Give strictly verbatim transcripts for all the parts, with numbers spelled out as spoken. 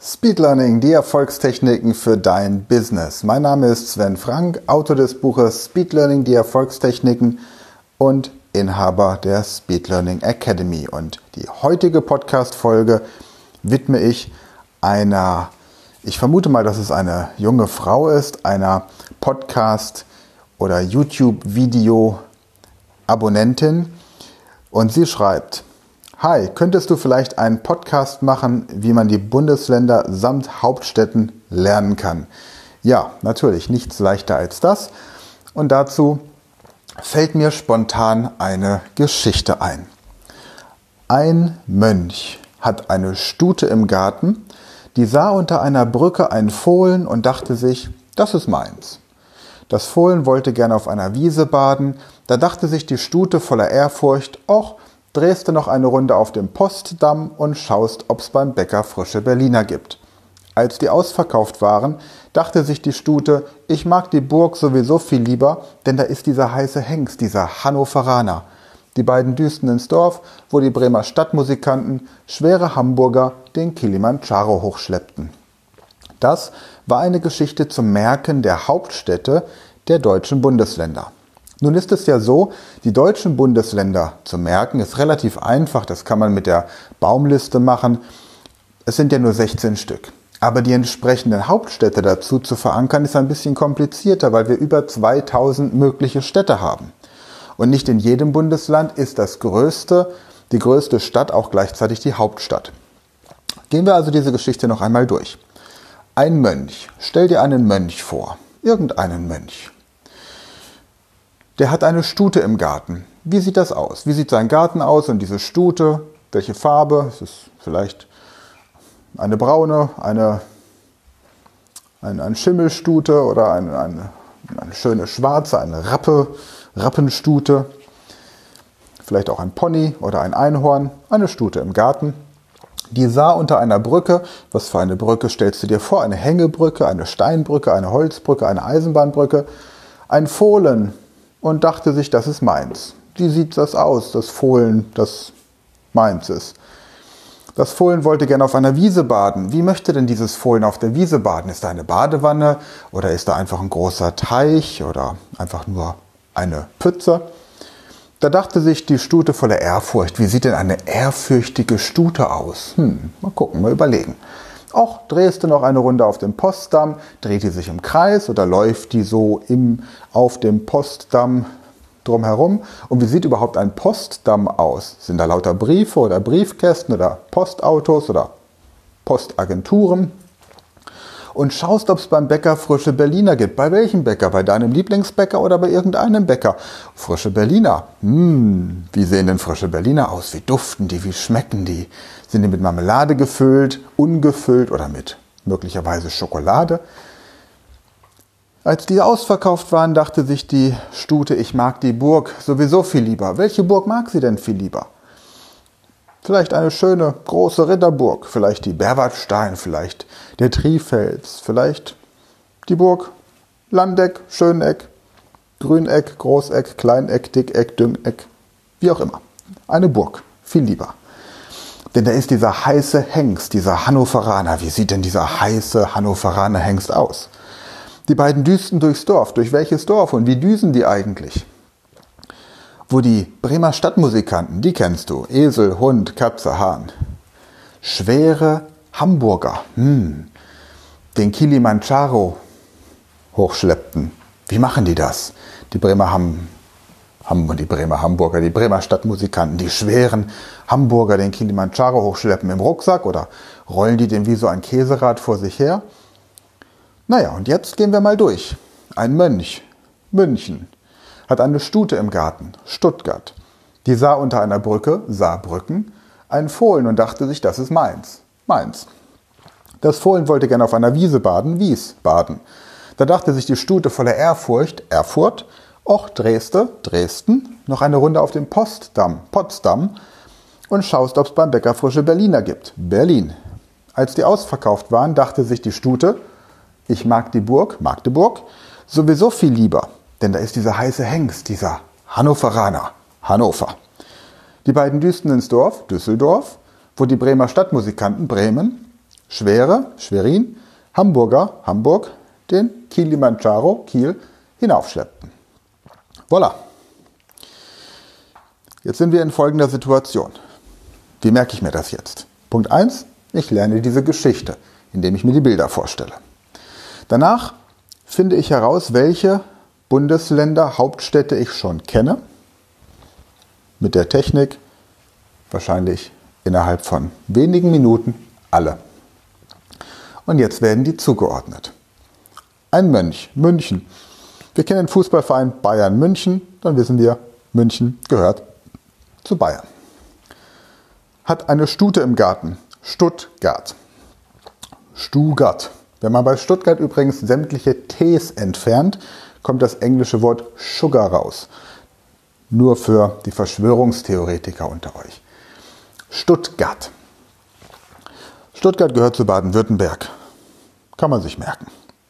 Speed Learning, die Erfolgstechniken für dein Business. Mein Name ist Sven Frank, Autor des Buches Speed Learning, die Erfolgstechniken und Inhaber der Speed Learning Academy. Und die heutige Podcast-Folge widme ich einer, ich vermute mal, dass es eine junge Frau ist, einer Podcast- oder YouTube-Video-Abonnentin. Und sie schreibt: Hi, könntest du vielleicht einen Podcast machen, wie man die Bundesländer samt Hauptstädten lernen kann? Ja, natürlich, nichts leichter als das. Und dazu fällt mir spontan eine Geschichte ein. Ein Mönch hat eine Stute im Garten, die sah unter einer Brücke ein Fohlen und dachte sich, das ist meins. Das Fohlen wollte gerne auf einer Wiese baden, da dachte sich die Stute voller Ehrfurcht, och, drehst du noch eine Runde auf dem Postdamm und schaust, ob's beim Bäcker frische Berliner gibt. Als die ausverkauft waren, dachte sich die Stute, ich mag die Burg sowieso viel lieber, denn da ist dieser heiße Hengst, dieser Hannoveraner. Die beiden düsten ins Dorf, wo die Bremer Stadtmusikanten schwere Hamburger den Kilimandscharo hochschleppten. Das war eine Geschichte zum Merken der Hauptstädte der deutschen Bundesländer. Nun ist es ja so, die deutschen Bundesländer zu merken ist relativ einfach, das kann man mit der Baumliste machen. Es sind ja nur sechzehn Stück. Aber die entsprechenden Hauptstädte dazu zu verankern, ist ein bisschen komplizierter, weil wir über zweitausend mögliche Städte haben. Und nicht in jedem Bundesland ist das größte, die größte Stadt auch gleichzeitig die Hauptstadt. Gehen wir also diese Geschichte noch einmal durch. Ein Mönch. Stell dir einen Mönch vor. Irgendeinen Mönch. Der hat eine Stute im Garten. Wie sieht das aus? Wie sieht sein Garten aus und diese Stute? Welche Farbe? Es ist vielleicht eine braune, eine, eine, eine Schimmelstute oder eine, eine, eine schöne schwarze, eine Rappe, Rappenstute. Vielleicht auch ein Pony oder ein Einhorn. Eine Stute im Garten. Die sah unter einer Brücke. Was für eine Brücke stellst du dir vor? Eine Hängebrücke, eine Steinbrücke, eine Holzbrücke, eine Eisenbahnbrücke. Ein Fohlen. Und dachte sich, das ist meins. Wie sieht das aus, das Fohlen, das meins ist? Das Fohlen wollte gerne auf einer Wiese baden. Wie möchte denn dieses Fohlen auf der Wiese baden? Ist da eine Badewanne oder ist da einfach ein großer Teich oder einfach nur eine Pfütze? Da dachte sich die Stute voller Ehrfurcht, wie sieht denn eine ehrfürchtige Stute aus? Hm, mal gucken, mal überlegen. Auch drehst du noch eine Runde auf dem Postdamm, dreht die sich im Kreis oder läuft die so im, auf dem Postdamm drumherum? Und wie sieht überhaupt ein Postdamm aus? Sind da lauter Briefe oder Briefkästen oder Postautos oder Postagenturen? Und schaust, ob es beim Bäcker frische Berliner gibt. Bei welchem Bäcker? Bei deinem Lieblingsbäcker oder bei irgendeinem Bäcker? Frische Berliner. Hm, wie sehen denn frische Berliner aus? Wie duften die? Wie schmecken die? Sind die mit Marmelade gefüllt, ungefüllt oder mit möglicherweise Schokolade? Als die ausverkauft waren, dachte sich die Stute, ich mag die Burg sowieso viel lieber. Welche Burg mag sie denn viel lieber? Vielleicht eine schöne, große Ritterburg, vielleicht die Berwartstein, vielleicht der Trifels, vielleicht die Burg Landeck, Schöneck, Grüneck, Großeck, Kleineck, Dickeck, Düngeck, wie auch immer. Eine Burg, viel lieber. Denn da ist dieser heiße Hengst, dieser Hannoveraner. Wie sieht denn dieser heiße Hannoveraner Hengst aus? Die beiden düsten durchs Dorf. Durch welches Dorf und wie düsen die eigentlich? Wo die Bremer Stadtmusikanten, die kennst du, Esel, Hund, Katze, Hahn. Schwere Hamburger, hm, den Kilimandscharo hochschleppten. Wie machen die das? Die Bremer haben, haben die Bremer Hamburger, die Bremer Stadtmusikanten, die schweren Hamburger den Kilimandscharo hochschleppen im Rucksack oder rollen die den wie so ein Käserad vor sich her? Naja, und jetzt gehen wir mal durch. Ein Mönch, München, hat eine Stute im Garten, Stuttgart. Die sah unter einer Brücke, Saarbrücken, ein Fohlen und dachte sich, das ist meins, meins. Das Fohlen wollte gerne auf einer Wiese baden, Wies baden. Da dachte sich die Stute voller Ehrfurcht, Erfurt, och, Dresde, Dresden, noch eine Runde auf dem Postdamm, Potsdam und schaust, ob es beim Bäcker frische Berliner gibt, Berlin. Als die ausverkauft waren, dachte sich die Stute, ich mag die Burg, Magdeburg, sowieso viel lieber. Denn da ist dieser heiße Hengst, dieser Hannoveraner, Hannover. Die beiden düsten ins Dorf, Düsseldorf, wo die Bremer Stadtmusikanten, Bremen, Schwere, Schwerin, Hamburger, Hamburg, den Kilimanjaro, Kiel, hinaufschleppten. Voilà. Jetzt sind wir in folgender Situation. Wie merke ich mir das jetzt? Punkt eins, ich lerne diese Geschichte, indem ich mir die Bilder vorstelle. Danach finde ich heraus, welche Bundesländer, Hauptstädte ich schon kenne. Mit der Technik wahrscheinlich innerhalb von wenigen Minuten alle. Und jetzt werden die zugeordnet. Ein Mönch, München. Wir kennen den Fußballverein Bayern München, dann wissen wir, München gehört zu Bayern. Hat eine Stute im Garten, Stuttgart. Stuttgart. Wenn man bei Stuttgart übrigens sämtliche T's entfernt, kommt das englische Wort Sugar raus. Nur für die Verschwörungstheoretiker unter euch. Stuttgart. Stuttgart gehört zu Baden-Württemberg. Kann man sich merken.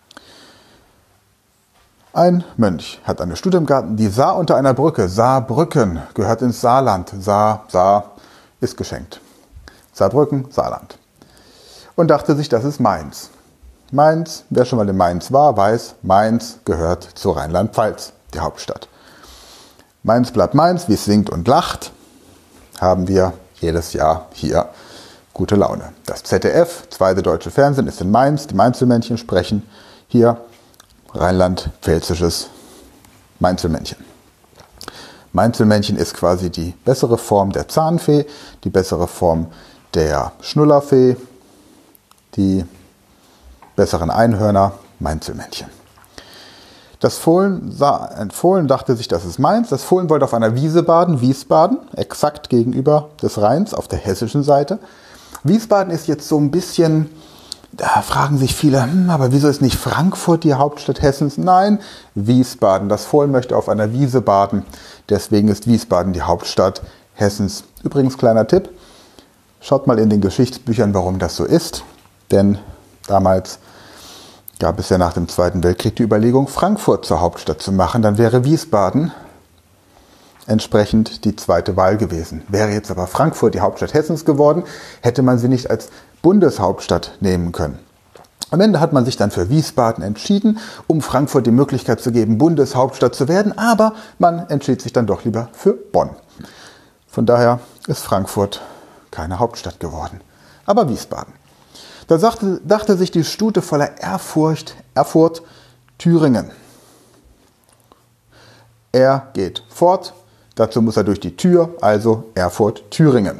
Ein Mönch hat eine Stute im Garten, die Saar unter einer Brücke. Saarbrücken gehört ins Saarland. Saar, Saar ist geschenkt. Saarbrücken, Saarland. Und dachte sich, das ist Mainz. Mainz, wer schon mal in Mainz war, weiß, Mainz gehört zu Rheinland-Pfalz, die Hauptstadt. Mainz bleibt Mainz, wie es singt und lacht, haben wir jedes Jahr hier gute Laune. Das Z D F, zweite deutsche Fernsehen, ist in Mainz. Die Mainzelmännchen sprechen hier rheinland-pfälzisches Mainzelmännchen. Mainzelmännchen ist quasi die bessere Form der Zahnfee, die bessere Form der Schnullerfee, die besseren Einhörner, Mainzelmännchen. Das Fohlen, sah, ein Fohlen dachte sich, das ist Mainz. Das Fohlen wollte auf einer Wiese baden, Wiesbaden, exakt gegenüber des Rheins auf der hessischen Seite. Wiesbaden ist jetzt so ein bisschen, da fragen sich viele, hm, aber wieso ist nicht Frankfurt die Hauptstadt Hessens? Nein, Wiesbaden. Das Fohlen möchte auf einer Wiese baden, deswegen ist Wiesbaden die Hauptstadt Hessens. Übrigens, kleiner Tipp, schaut mal in den Geschichtsbüchern, warum das so ist, denn damals gab es ja nach dem Zweiten Weltkrieg die Überlegung, Frankfurt zur Hauptstadt zu machen. Dann wäre Wiesbaden entsprechend die zweite Wahl gewesen. Wäre jetzt aber Frankfurt die Hauptstadt Hessens geworden, hätte man sie nicht als Bundeshauptstadt nehmen können. Am Ende hat man sich dann für Wiesbaden entschieden, um Frankfurt die Möglichkeit zu geben, Bundeshauptstadt zu werden, aber man entschied sich dann doch lieber für Bonn. Von daher ist Frankfurt keine Hauptstadt geworden, aber Wiesbaden. Da dachte, dachte sich die Stute voller Ehrfurcht, Erfurt, Thüringen. Er geht fort, dazu muss er durch die Tür, also Erfurt, Thüringen.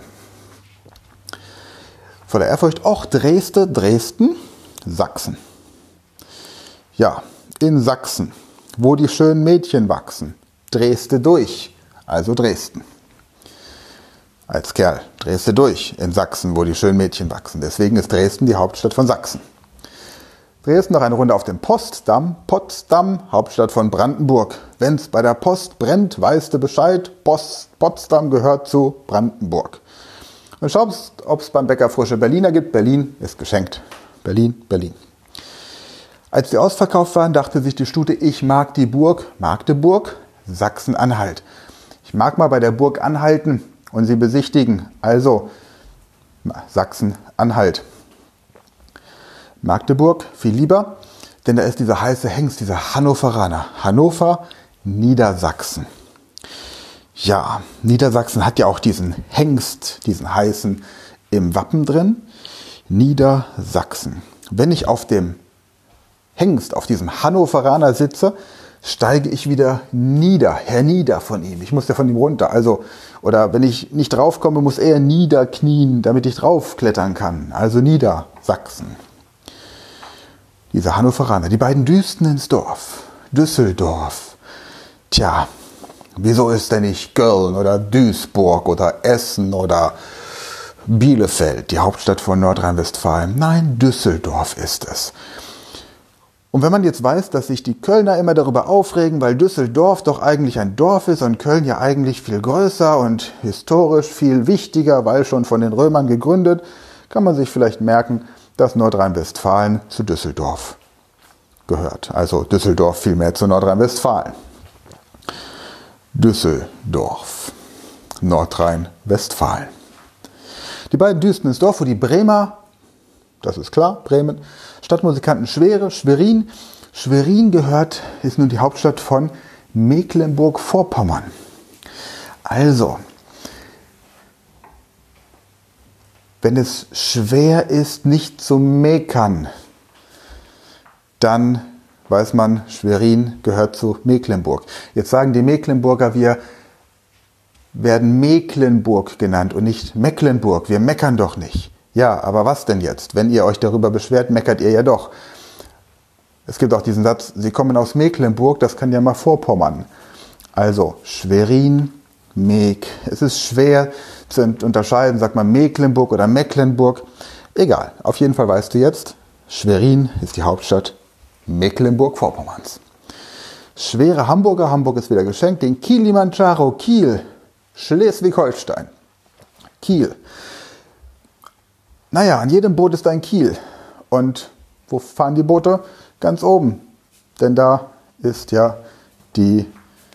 Voller Ehrfurcht, auch Dresde, Dresden, Sachsen. Ja, in Sachsen, wo die schönen Mädchen wachsen, Dresde durch, also Dresden. Als Kerl, Dresde durch, in Sachsen, wo die schönen Mädchen wachsen. Deswegen ist Dresden die Hauptstadt von Sachsen. Dresden noch eine Runde auf dem Postdamm. Potsdam, Hauptstadt von Brandenburg. Wenn's bei der Post brennt, weißt du Bescheid. Post, Potsdam gehört zu Brandenburg. Und schaust, ob es beim Bäcker frische Berliner gibt. Berlin ist geschenkt. Berlin, Berlin. Als die ausverkauft waren, dachte sich die Stute, ich mag die Burg Magdeburg, Sachsen-Anhalt. Ich mag mal bei der Burg anhalten und sie besichtigen. Also Sachsen-Anhalt. Magdeburg viel lieber, denn da ist dieser heiße Hengst, dieser Hannoveraner. Hannover, Niedersachsen. Ja, Niedersachsen hat ja auch diesen Hengst, diesen heißen im Wappen drin. Niedersachsen. Wenn ich auf dem Hengst, auf diesem Hannoveraner sitze, steige ich wieder nieder, hernieder von ihm. Ich muss ja von ihm runter. Also, oder wenn ich nicht draufkomme, muss er niederknien, damit ich draufklettern kann. Also Niedersachsen. Diese Hannoveraner, die beiden düsten ins Dorf. Düsseldorf. Tja, wieso ist denn nicht Köln oder Duisburg oder Essen oder Bielefeld, die Hauptstadt von Nordrhein-Westfalen? Nein, Düsseldorf ist es. Und wenn man jetzt weiß, dass sich die Kölner immer darüber aufregen, weil Düsseldorf doch eigentlich ein Dorf ist und Köln ja eigentlich viel größer und historisch viel wichtiger, weil schon von den Römern gegründet, kann man sich vielleicht merken, dass Nordrhein-Westfalen zu Düsseldorf gehört. Also Düsseldorf vielmehr zu Nordrhein-Westfalen. Düsseldorf, Nordrhein-Westfalen. Die beiden düsten ins Dorf, wo die Bremer das ist klar, Bremen. Stadtmusikanten Schwere, Schwerin. Schwerin gehört, ist nun die Hauptstadt von Mecklenburg-Vorpommern. Also, wenn es schwer ist, nicht zu meckern, dann weiß man, Schwerin gehört zu Mecklenburg. Jetzt sagen die Mecklenburger, wir werden Mecklenburg genannt und nicht Mecklenburg. Wir meckern doch nicht. Ja, aber was denn jetzt? Wenn ihr euch darüber beschwert, meckert ihr ja doch. Es gibt auch diesen Satz, Sie kommen aus Mecklenburg, das kann ja mal Vorpommern. Also Schwerin, Meck. Es ist schwer zu unterscheiden, sagt man Mecklenburg oder Mecklenburg. Egal, auf jeden Fall weißt du jetzt, Schwerin ist die Hauptstadt Mecklenburg-Vorpommerns. Schwere Hamburger, Hamburg ist wieder geschenkt, den Kilimanjaro, Kiel, Schleswig-Holstein. Kiel. Naja, an jedem Boot ist ein Kiel. Und wo fahren die Boote? Ganz oben. Denn da ist ja die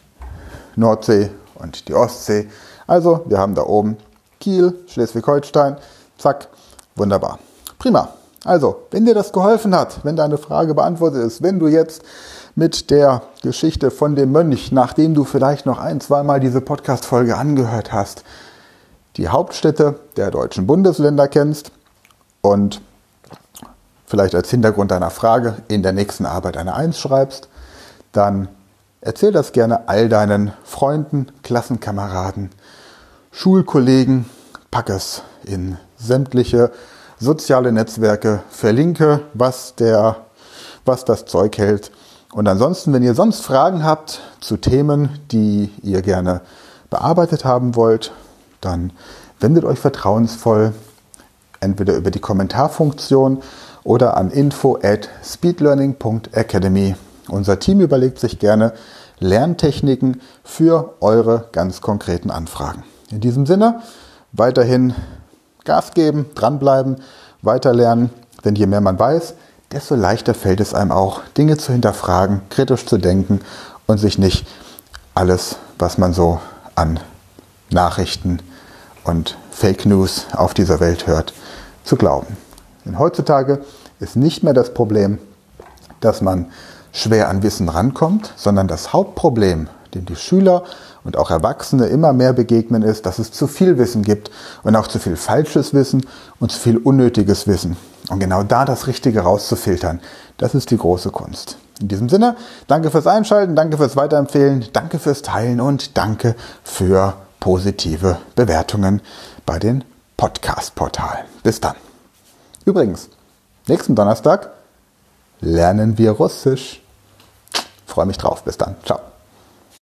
Nordsee und die Ostsee. Also, wir haben da oben Kiel, Schleswig-Holstein. Zack, wunderbar. Prima. Also, wenn dir das geholfen hat, wenn deine Frage beantwortet ist, wenn du jetzt mit der Geschichte von dem Mönch, nachdem du vielleicht noch ein, zweimal diese Podcast-Folge angehört hast, die Hauptstädte der deutschen Bundesländer kennst und vielleicht als Hintergrund deiner Frage in der nächsten Arbeit eine eins schreibst, dann erzähl das gerne all deinen Freunden, Klassenkameraden, Schulkollegen, pack es in sämtliche soziale Netzwerke, verlinke, was, der, was das Zeug hält. Und ansonsten, wenn ihr sonst Fragen habt zu Themen, die ihr gerne bearbeitet haben wollt, dann wendet euch vertrauensvoll entweder über die Kommentarfunktion oder an info at speedlearning punkt academy. Unser Team überlegt sich gerne Lerntechniken für eure ganz konkreten Anfragen. In diesem Sinne, weiterhin Gas geben, dranbleiben, weiterlernen, denn je mehr man weiß, desto leichter fällt es einem auch, Dinge zu hinterfragen, kritisch zu denken und sich nicht alles, was man so an Nachrichten und Fake News auf dieser Welt hört, zu glauben. Denn heutzutage ist nicht mehr das Problem, dass man schwer an Wissen rankommt, sondern das Hauptproblem, dem die Schüler und auch Erwachsene immer mehr begegnen, ist, dass es zu viel Wissen gibt und auch zu viel falsches Wissen und zu viel unnötiges Wissen. Und genau da das Richtige rauszufiltern, das ist die große Kunst. In diesem Sinne, danke fürs Einschalten, danke fürs Weiterempfehlen, danke fürs Teilen und danke für positive Bewertungen bei den Podcast-Portalen. Bis dann. Übrigens, nächsten Donnerstag lernen wir Russisch. Freue mich drauf. Bis dann. Ciao.